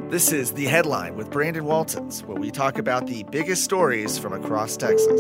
This is The Headline with Brandon Waltons, where we talk about the biggest stories from across Texas.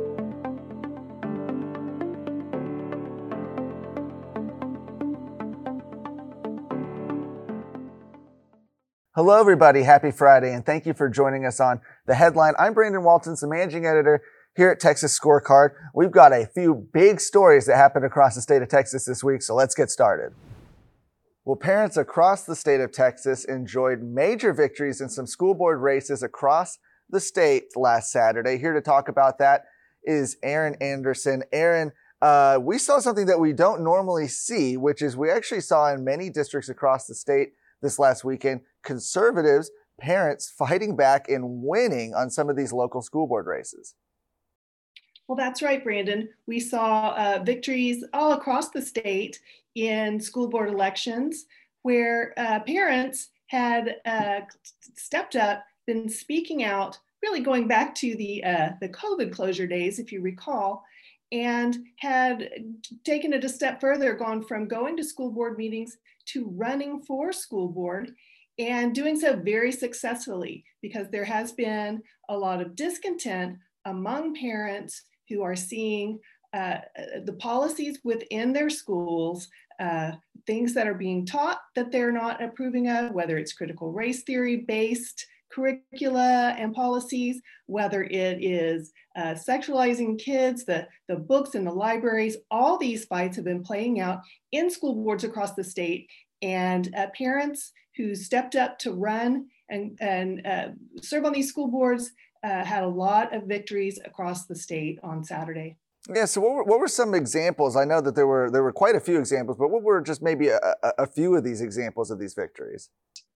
Hello, everybody. Happy Friday, and thank you for joining us on The Headline. I'm Brandon Waltons, the managing editor here at Texas Scorecard. We've got a few big stories that happened across the state of Texas this week, so let's get started. Well, parents across the state of Texas enjoyed major victories in some school board races across the state last Saturday. Here to talk about that is Aaron Anderson. Aaron, we saw something that we don't normally see, which is we actually saw in many districts across the state this last weekend, conservatives, parents fighting back and winning on some of these local school board races. Well, that's right, Brandon. We saw victories all across the state in school board elections where parents had stepped up, been speaking out, really going back to the COVID closure days, if you recall, and had taken it a step further, gone from going to school board meetings to running for school board, and doing so very successfully because there has been a lot of discontent among parents who are seeing the policies within their schools, things that are being taught that they're not approving of, whether it's critical race theory based curricula and policies, whether it is sexualizing kids, the books in the libraries. All these fights have been playing out in school boards across the state, and parents who stepped up to run and serve on these school boards had a lot of victories across the state on Saturday. Yeah, so what were some examples? I know that there were quite a few examples, but what were just maybe a few of these examples of these victories?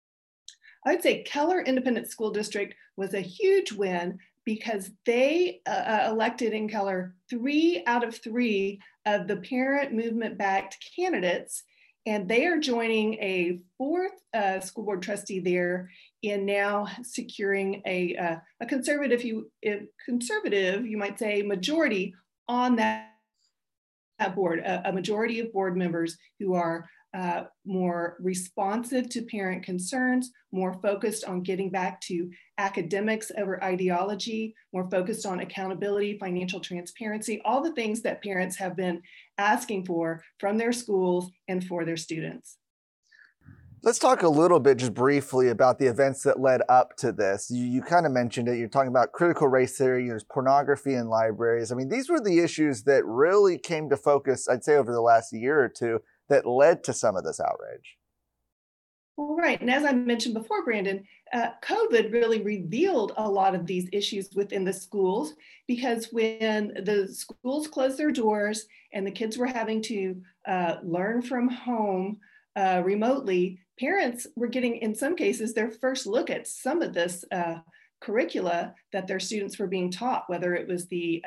I would say Keller Independent School District was a huge win because they elected in Keller 3 out of 3 of the parent movement-backed candidates, and they are joining a 4th school board trustee there in now securing a conservative, you might say, majority on that board, a majority of board members who are more responsive to parent concerns, more focused on getting back to academics over ideology, more focused on accountability, financial transparency, all the things that parents have been asking for from their schools and for their students. Let's talk a little bit just briefly about the events that led up to this. You kind of mentioned it. You're talking about critical race theory, there's pornography in libraries. I mean, these were the issues that really came to focus, I'd say, over the last year or two that led to some of this outrage. Well, right. And as I mentioned before, Brandon, COVID really revealed a lot of these issues within the schools, because when the schools closed their doors and the kids were having to learn from home remotely, parents were getting, in some cases, their first look at some of this curricula that their students were being taught, whether it was the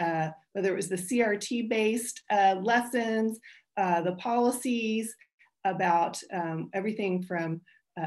CRT-based lessons, the policies about everything from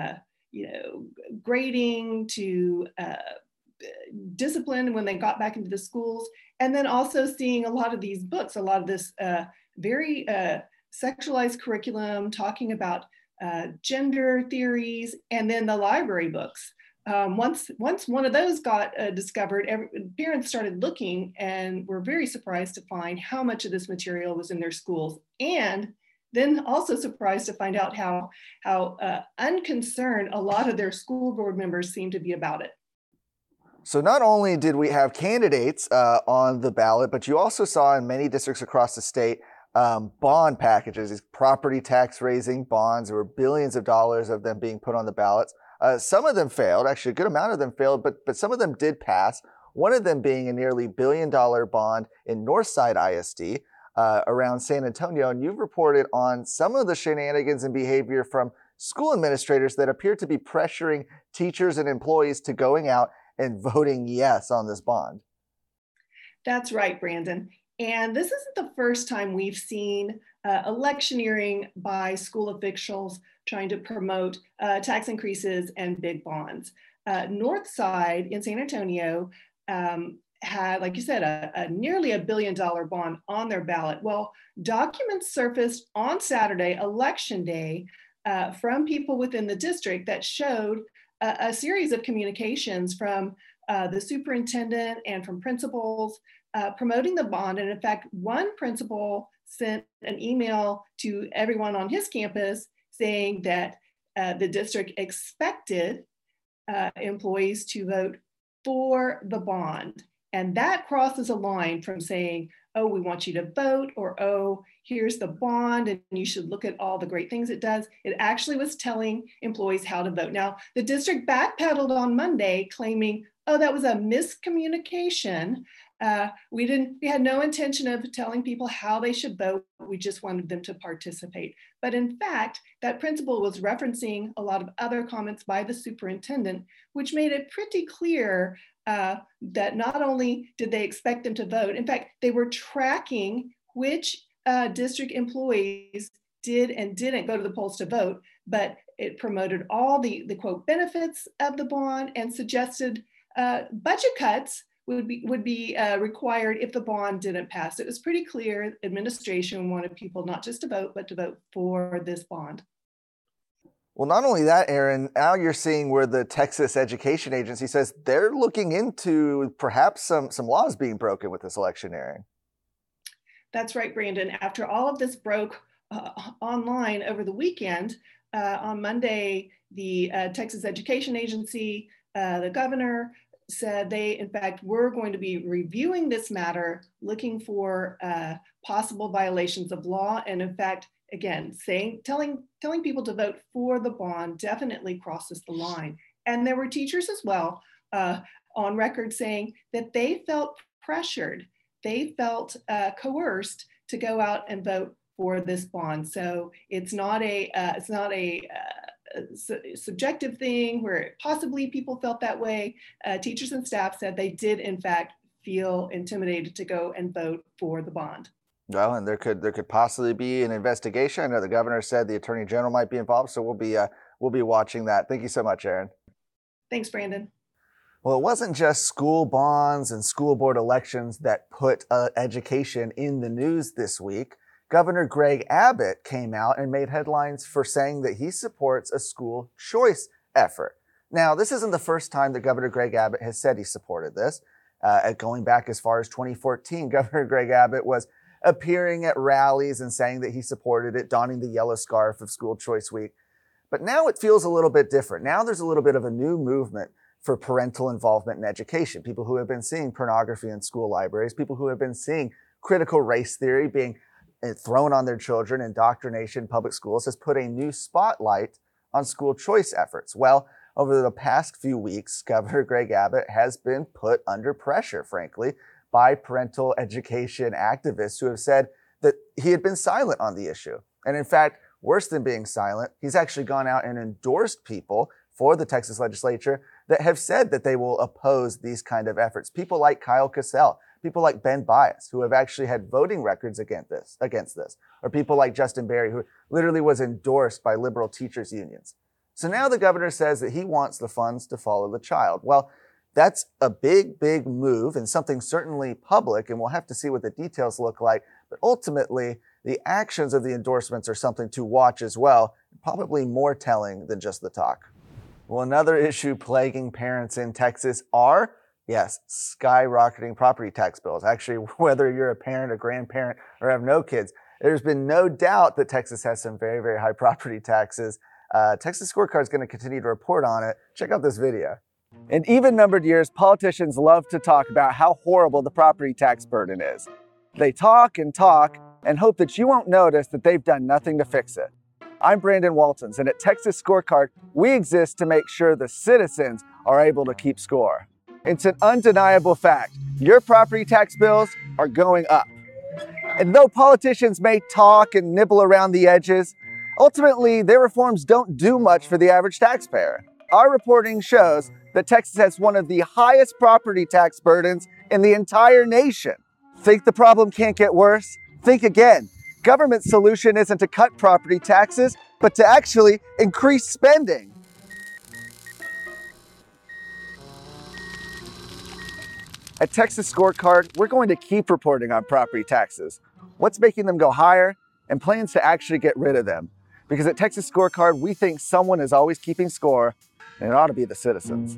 grading to discipline when they got back into the schools, and then also seeing a lot of these books, a lot of this very sexualized curriculum talking about gender theories, and then the library books. Once one of those got discovered, parents started looking and were very surprised to find how much of this material was in their schools, and then also surprised to find out how unconcerned a lot of their school board members seemed to be about it. So not only did we have candidates on the ballot, but you also saw in many districts across the state bond packages, these property tax raising bonds. There were billions of dollars of them being put on the ballots. Some of them failed, actually a good amount of them failed, but some of them did pass. One of them being a nearly $1 billion bond in Northside ISD around San Antonio. And you've reported on some of the shenanigans and behavior from school administrators that appear to be pressuring teachers and employees to going out and voting yes on this bond. That's right, Brandon. And this isn't the first time we've seen electioneering by school officials trying to promote tax increases and big bonds. Northside in San Antonio had, like you said, a nearly $1 billion bond on their ballot. Well, documents surfaced on Saturday, election day, from people within the district that showed a series of communications from the superintendent and from principals promoting the bond. And in fact, one principal sent an email to everyone on his campus saying that the district expected employees to vote for the bond. And that crosses a line from saying, oh, we want you to vote, or oh, here's the bond and you should look at all the great things it does. It actually was telling employees how to vote. Now, the district backpedaled on Monday claiming, oh, that was a miscommunication. We had no intention of telling people how they should vote. We just wanted them to participate. But in fact, that principal was referencing a lot of other comments by the superintendent, which made it pretty clear that not only did they expect them to vote, in fact, they were tracking which district employees did and didn't go to the polls to vote, but it promoted all the quote benefits of the bond and suggested budget cuts would be required if the bond didn't pass. It was pretty clear administration wanted people not just to vote, but to vote for this bond. Well, not only that, Erin, now you're seeing where the Texas Education Agency says they're looking into perhaps some laws being broken with this electioneering. That's right, Brandon. After all of this broke online over the weekend, on Monday, the Texas Education Agency, the governor, said they, in fact, were going to be reviewing this matter, looking for possible violations of law. And in fact, again, telling people to vote for the bond definitely crosses the line. And there were teachers as well on record saying that they felt pressured, they felt coerced to go out and vote for this bond. So it's not a subjective thing where possibly people felt that way. Teachers and staff said they did in fact feel intimidated to go and vote for the bond. Well, and there could possibly be an investigation. I know the governor said the attorney general might be involved, so we'll be watching that. Thank you so much, Erin. Thanks, Brandon. Well, it wasn't just school bonds and school board elections that put education in the news this week. Governor Greg Abbott came out and made headlines for saying that he supports a school choice effort. Now, this isn't the first time that Governor Greg Abbott has said he supported this. Going back as far as 2014, Governor Greg Abbott was appearing at rallies and saying that he supported it, donning the yellow scarf of School Choice Week. But now it feels a little bit different. Now there's a little bit of a new movement for parental involvement in education. People who have been seeing pornography in school libraries, people who have been seeing critical race theory being thrown on their children, indoctrination in public schools has put a new spotlight on school choice efforts. Well, over the past few weeks, Governor Greg Abbott has been put under pressure, frankly, by parental education activists who have said that he had been silent on the issue. And in fact, worse than being silent, he's actually gone out and endorsed people for the Texas legislature that have said that they will oppose these kind of efforts. People like Kyle Cassell, people like Ben Bias, who have actually had voting records against this, or people like Justin Berry, who literally was endorsed by liberal teachers unions. So now the governor says that he wants the funds to follow the child. Well, that's a big, big move and something certainly public, and we'll have to see what the details look like. But ultimately, the actions of the endorsements are something to watch as well, probably more telling than just the talk. Well, another issue plaguing parents in Texas are, yes, skyrocketing property tax bills. Actually, whether you're a parent, a grandparent, or have no kids, there's been no doubt that Texas has some very, very high property taxes. Texas Scorecard is going to continue to report on it. Check out this video. In even-numbered years, politicians love to talk about how horrible the property tax burden is. They talk and hope that you won't notice that they've done nothing to fix it. I'm Brandon Waltons, and at Texas Scorecard, we exist to make sure the citizens are able to keep score. It's an undeniable fact. Your property tax bills are going up. And though politicians may talk and nibble around the edges, ultimately, their reforms don't do much for the average taxpayer. Our reporting shows that Texas has one of the highest property tax burdens in the entire nation. Think the problem can't get worse? Think again. Government's solution isn't to cut property taxes, but to actually increase spending. At Texas Scorecard, we're going to keep reporting on property taxes, what's making them go higher, and plans to actually get rid of them. Because at Texas Scorecard, we think someone is always keeping score, And it ought to be the citizens.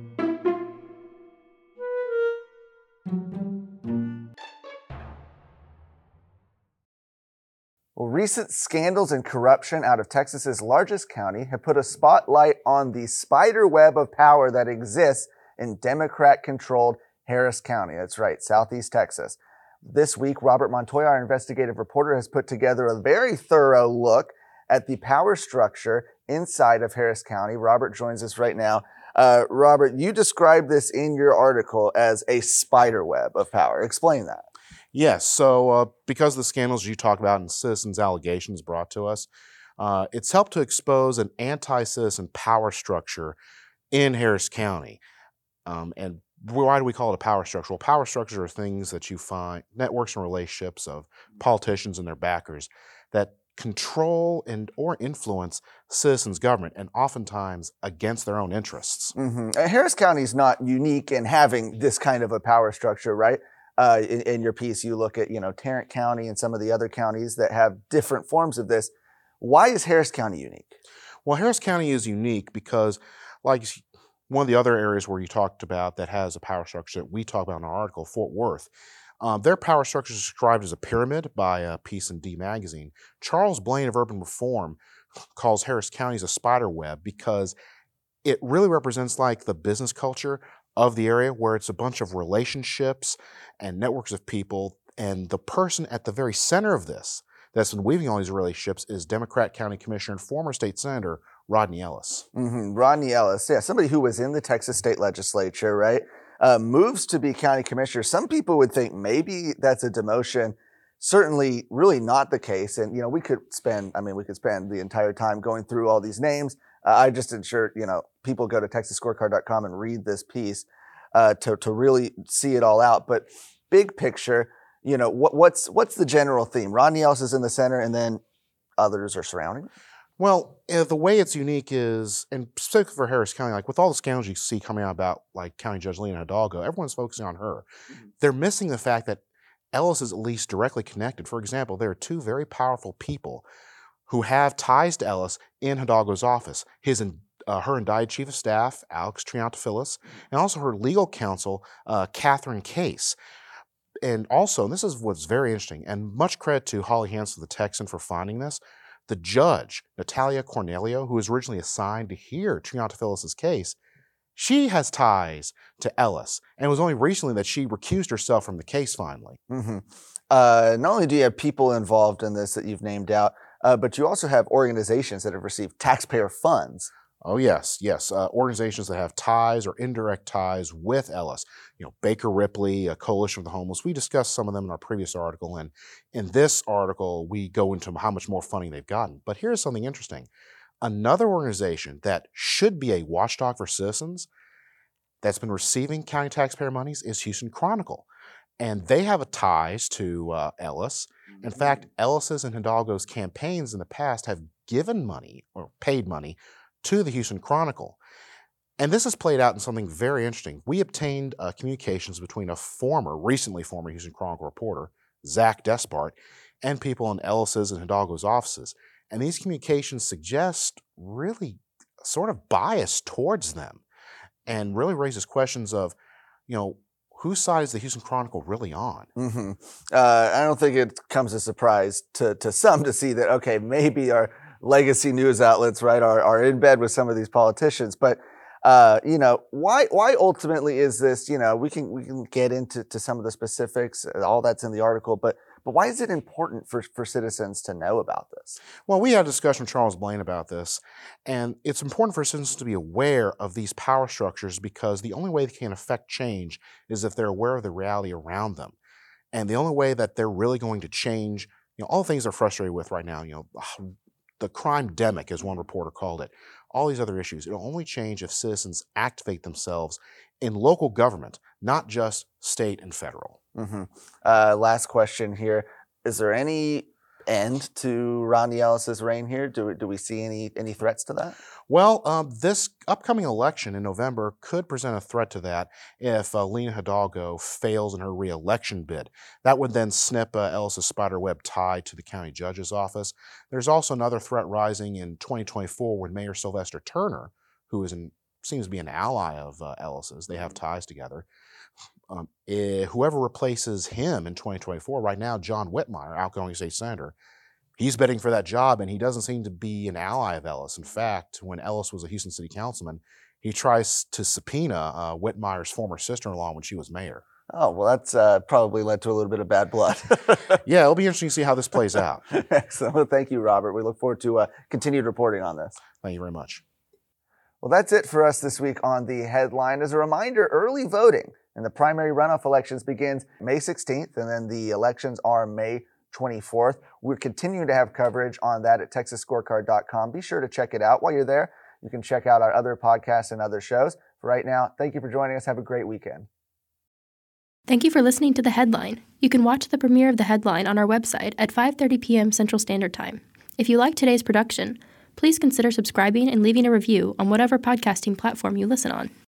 Well, recent scandals and corruption out of Texas's largest county have put a spotlight on the spider web of power that exists in Democrat-controlled Harris County. That's right, Southeast Texas. This week, Robert Montoya, our investigative reporter, has put together a very thorough look at the power structure inside of Harris County. Robert joins us right now. Robert, you described this in your article as a spider web of power. Explain that. Yes, so because of the scandals you talk about and citizens' allegations brought to us, it's helped to expose an anti-citizen power structure in Harris County. And why do we call it a power structure? Well, power structures are things that you find, networks and relationships of politicians and their backers that control and or influence citizens' government, and oftentimes against their own interests. Harris County is not unique in having this kind of a power structure, right? In your piece, you look at, Tarrant County and some of the other counties that have different forms of this. Why is Harris County unique? Well, Harris County is unique because, like one of the other areas where you talked about that has a power structure that we talk about in our article, Fort Worth, their power structure is described as a pyramid by Peace and D magazine. Charles Blaine of Urban Reform calls Harris County as a spider web because it really represents like the business culture of the area, where it's a bunch of relationships and networks of people, and the person at the very center of this that's been weaving all these relationships is Democrat County Commissioner and former state senator Rodney Ellis. Rodney Ellis, yeah, somebody who was in the Texas state legislature, right? Moves to be county commissioner. Some people would think maybe that's a demotion. Certainly, really not the case. And we could spend the entire time going through all these names. I just ensure people go to TexasScorecard.com and read this piece to really see it all out. But big picture, what's the general theme? Rodney Ellis is in the center, and then others are surrounding. Well, the way it's unique is, and specifically for Harris County, like with all the scandals you see coming out about like County Judge Lena Hidalgo, everyone's focusing on her. They're missing the fact that Ellis is at least directly connected. For example, there are two very powerful people who have ties to Ellis in Hidalgo's office. Her indicted chief of staff, Alex Triantafilus, and also her legal counsel, Catherine Case. And also, and this is what's very interesting, and much credit to Holly Hansen, the Texan, for finding this, the judge, Natalia Cornelio, who was originally assigned to hear Triantafilus' case, she has ties to Ellis. And it was only recently that she recused herself from the case finally. Not only do you have people involved in this that you've named out, but you also have organizations that have received taxpayer funds. Oh, yes. Organizations that have ties or indirect ties with Ellis. Baker Ripley, a Coalition of the Homeless. We discussed some of them in our previous article. And in this article, we go into how much more funding they've gotten. But here's something interesting. Another organization that should be a watchdog for citizens that's been receiving county taxpayer monies is Houston Chronicle. And they have ties to Ellis. In fact, Ellis's and Hidalgo's campaigns in the past have given money or paid money to the Houston Chronicle. And this has played out in something very interesting. We obtained communications between a recently former Houston Chronicle reporter, Zach Despart, and people in Ellis's and Hidalgo's offices. And these communications suggest really sort of bias towards them and really raises questions of, whose side is the Houston Chronicle really on? I don't think it comes as a surprise to some to see that, okay, maybe our legacy news outlets, right, are in bed with some of these politicians. But, why ultimately is this, we can get into some of the specifics, all that's in the article, but why is it important for citizens to know about this? Well, we had a discussion with Charles Blaine about this, and it's important for citizens to be aware of these power structures because the only way they can affect change is if they're aware of the reality around them. And the only way that they're really going to change, all the things they're frustrated with right now, the crime-demic, as one reporter called it, all these other issues, it'll only change if citizens activate themselves in local government, not just state and federal. Last question here. Is there any end to Rodney Ellis's reign here? Do we see any threats to that? Well, this upcoming election in November could present a threat to that if Lena Hidalgo fails in her re-election bid. That would then snip Ellis's spiderweb tie to the county judge's office. There's also another threat rising in 2024 when Mayor Sylvester Turner, who is in seems to be an ally of Ellis's. They have ties together. Whoever replaces him in 2024, right now, John Whitmire, outgoing state senator, he's bidding for that job, and he doesn't seem to be an ally of Ellis. In fact, when Ellis was a Houston city councilman, he tries to subpoena Whitmire's former sister-in-law when she was mayor. Oh, well, that's probably led to a little bit of bad blood. Yeah, it'll be interesting to see how this plays out. Excellent. Well, thank you, Robert. We look forward to continued reporting on this. Thank you very much. Well, that's it for us this week on The Headline. As a reminder, early voting in the primary runoff elections begins May 16th, and then the elections are May 24th. We're continuing to have coverage on that at TexasScorecard.com. Be sure to check it out. While you're there, you can check out our other podcasts and other shows. For right now, thank you for joining us. Have a great weekend. Thank you for listening to The Headline. You can watch the premiere of The Headline on our website at 5:30 p.m. Central Standard Time. If you like today's production, please consider subscribing and leaving a review on whatever podcasting platform you listen on.